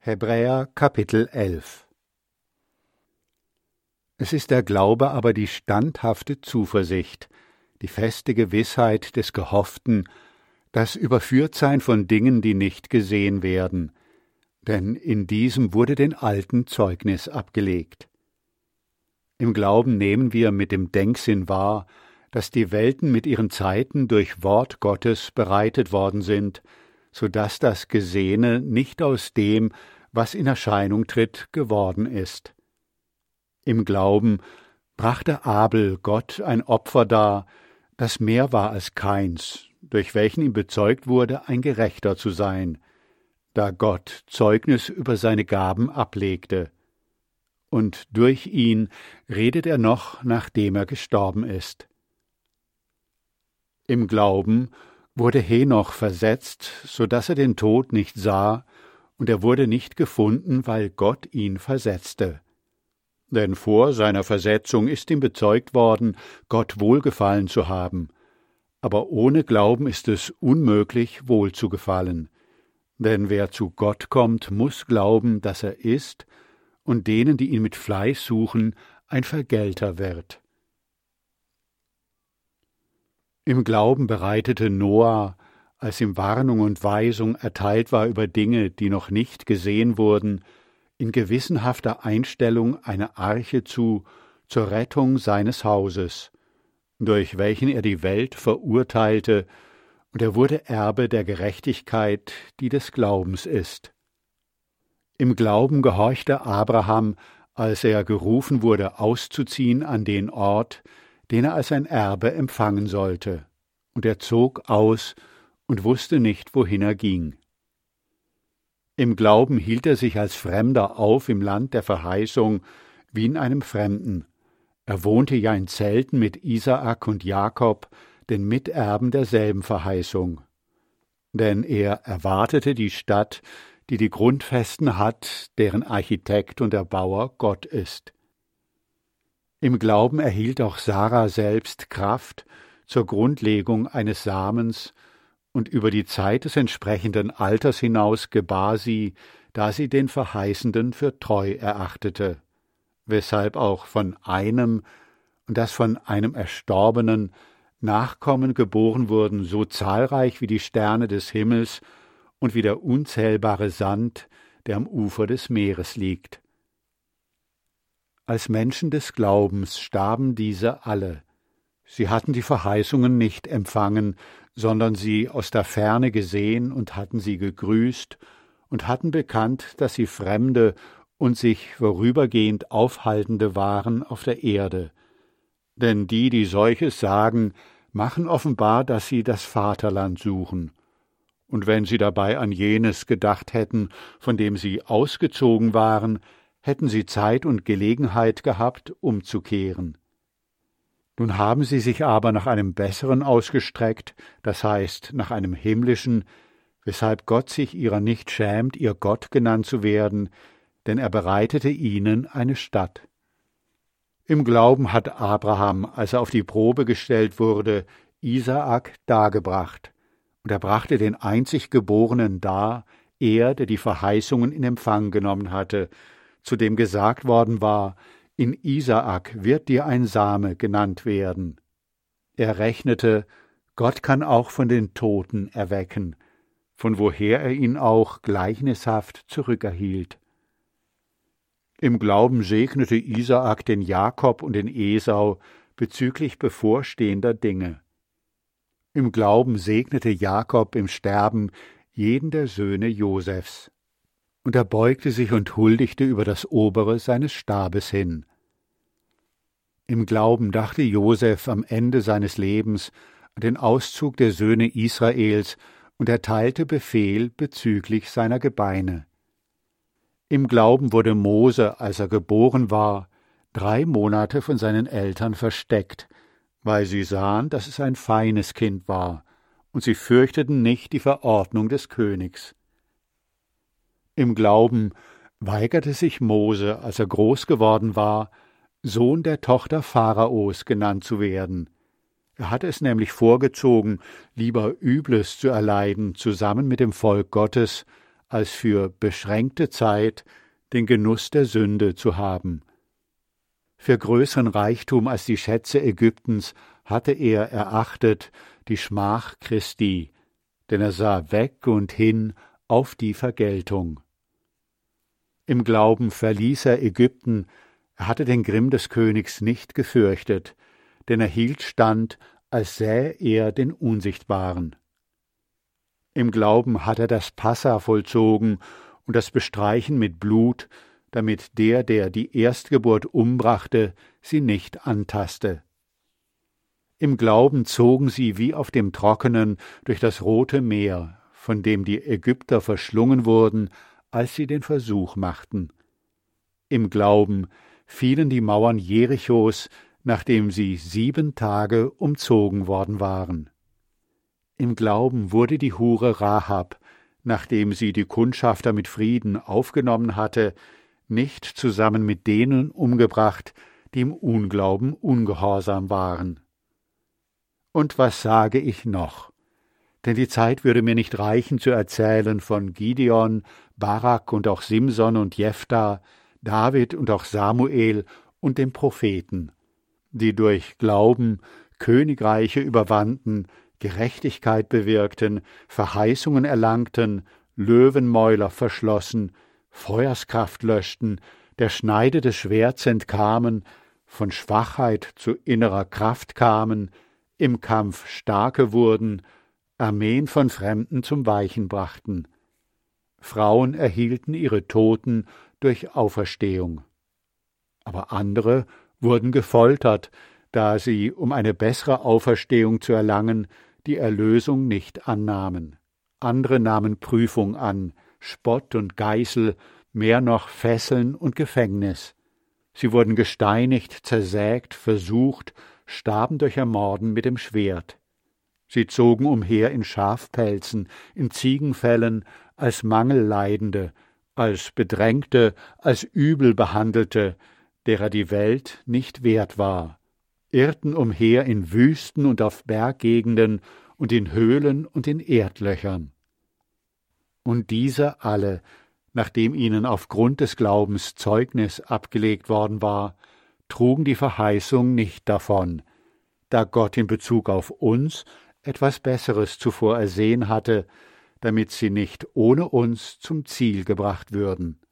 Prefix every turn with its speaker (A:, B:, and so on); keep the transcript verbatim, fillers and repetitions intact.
A: Hebräer Kapitel elf. Es ist der Glaube aber die standhafte Zuversicht, die feste Gewissheit des Gehofften, das Überführtsein von Dingen, die nicht gesehen werden, denn in diesem wurde den Alten Zeugnis abgelegt. Im Glauben nehmen wir mit dem Denksinn wahr, dass die Welten mit ihren Zeiten durch Wort Gottes bereitet worden sind, so dass das Gesehene nicht aus dem, was in Erscheinung tritt, geworden ist. Im Glauben brachte Abel Gott ein Opfer dar, das mehr war als keins, durch welchen ihm bezeugt wurde, ein Gerechter zu sein, da Gott Zeugnis über seine Gaben ablegte. Und durch ihn redet er noch, nachdem er gestorben ist. Im Glauben wurde Henoch versetzt, so dass er den Tod nicht sah, und er wurde nicht gefunden, weil Gott ihn versetzte. Denn vor seiner Versetzung ist ihm bezeugt worden, Gott wohlgefallen zu haben. Aber ohne Glauben ist es unmöglich, wohl zu gefallen. Denn wer zu Gott kommt, muss glauben, dass er ist, und denen, die ihn mit Fleiß suchen, ein Vergelter wird. Im Glauben bereitete Noah, als ihm Warnung und Weisung erteilt war über Dinge, die noch nicht gesehen wurden, in gewissenhafter Einstellung eine Arche zu, zur Rettung seines Hauses, durch welchen er die Welt verurteilte, und er wurde Erbe der Gerechtigkeit, die des Glaubens ist. Im Glauben gehorchte Abraham, als er gerufen wurde, auszuziehen an den Ort, den er als ein Erbe empfangen sollte, und er zog aus und wusste nicht, wohin er ging. Im Glauben hielt er sich als Fremder auf im Land der Verheißung, wie in einem Fremden. Er wohnte ja in Zelten mit Isaak und Jakob, den Miterben derselben Verheißung. Denn er erwartete die Stadt, die die Grundfesten hat, deren Architekt und Erbauer Gott ist. Im Glauben erhielt auch Sarah selbst Kraft zur Grundlegung eines Samens, und über die Zeit des entsprechenden Alters hinaus gebar sie, da sie den Verheißenden für treu erachtete, weshalb auch von einem, und das von einem Erstorbenen, Nachkommen geboren wurden, so zahlreich wie die Sterne des Himmels und wie der unzählbare Sand, der am Ufer des Meeres liegt. Als Menschen des Glaubens starben diese alle. Sie hatten die Verheißungen nicht empfangen, sondern sie aus der Ferne gesehen und hatten sie gegrüßt und hatten bekannt, dass sie Fremde und sich vorübergehend Aufhaltende waren auf der Erde. Denn die, die solches sagen, machen offenbar, dass sie das Vaterland suchen. Und wenn sie dabei an jenes gedacht hätten, von dem sie ausgezogen waren, hätten sie Zeit und Gelegenheit gehabt, umzukehren. Nun haben sie sich aber nach einem Besseren ausgestreckt, das heißt nach einem himmlischen, weshalb Gott sich ihrer nicht schämt, ihr Gott genannt zu werden, denn er bereitete ihnen eine Stadt. Im Glauben hat Abraham, als er auf die Probe gestellt wurde, Isaak dargebracht, und er brachte den einzig Geborenen dar, er, der die Verheißungen in Empfang genommen hatte, zu dem gesagt worden war, in Isaak wird dir ein Same genannt werden. Er rechnete, Gott kann auch von den Toten erwecken, von woher er ihn auch gleichnishaft zurückerhielt. Im Glauben segnete Isaak den Jakob und den Esau bezüglich bevorstehender Dinge. Im Glauben segnete Jakob im Sterben jeden der Söhne Josefs. Und er beugte sich und huldigte über das Obere seines Stabes hin. Im Glauben dachte Josef am Ende seines Lebens an den Auszug der Söhne Israels und erteilte Befehl bezüglich seiner Gebeine. Im Glauben wurde Mose, als er geboren war, drei Monate von seinen Eltern versteckt, weil sie sahen, dass es ein feines Kind war, und sie fürchteten nicht die Verordnung des Königs. Im Glauben weigerte sich Mose, als er groß geworden war, Sohn der Tochter Pharaos genannt zu werden. Er hatte es nämlich vorgezogen, lieber Übles zu erleiden, zusammen mit dem Volk Gottes, als für beschränkte Zeit den Genuss der Sünde zu haben. Für größeren Reichtum als die Schätze Ägyptens hatte er erachtet die Schmach Christi, denn er sah weg und hin auf die Vergeltung. Im Glauben verließ er Ägypten, er hatte den Grimm des Königs nicht gefürchtet, denn er hielt stand, als sähe er den Unsichtbaren. Im Glauben hat er das Passa vollzogen und das Bestreichen mit Blut, damit der, der die Erstgeburt umbrachte, sie nicht antaste. Im Glauben zogen sie wie auf dem Trockenen durch das Rote Meer, von dem die Ägypter verschlungen wurden, als sie den Versuch machten. Im Glauben fielen die Mauern Jerichos, nachdem sie sieben Tage umzogen worden waren. Im Glauben wurde die Hure Rahab, nachdem sie die Kundschafter mit Frieden aufgenommen hatte, nicht zusammen mit denen umgebracht, die im Unglauben ungehorsam waren. Und was sage ich noch? Denn die Zeit würde mir nicht reichen, zu erzählen von Gideon, Barak und auch Simson und Jephthah, David und auch Samuel und den Propheten, die durch Glauben Königreiche überwanden, Gerechtigkeit bewirkten, Verheißungen erlangten, Löwenmäuler verschlossen, Feuerskraft löschten, der Schneide des Schwerts entkamen, von Schwachheit zu innerer Kraft kamen, im Kampf starke wurden, Armeen von Fremden zum Weichen brachten. Frauen erhielten ihre Toten durch Auferstehung. Aber andere wurden gefoltert, da sie, um eine bessere Auferstehung zu erlangen, die Erlösung nicht annahmen. Andere nahmen Prüfung an, Spott und Geißel, mehr noch Fesseln und Gefängnis. Sie wurden gesteinigt, zersägt, versucht, starben durch Ermorden mit dem Schwert. Sie zogen umher in Schafpelzen, in Ziegenfällen, als Mangelleidende, als Bedrängte, als Übelbehandelte, derer die Welt nicht wert war, irrten umher in Wüsten und auf Berggegenden und in Höhlen und in Erdlöchern. Und diese alle, nachdem ihnen aufgrund des Glaubens Zeugnis abgelegt worden war, trugen die Verheißung nicht davon, da Gott in Bezug auf uns etwas Besseres zuvor ersehen hatte, damit sie nicht ohne uns zum Ziel gebracht würden.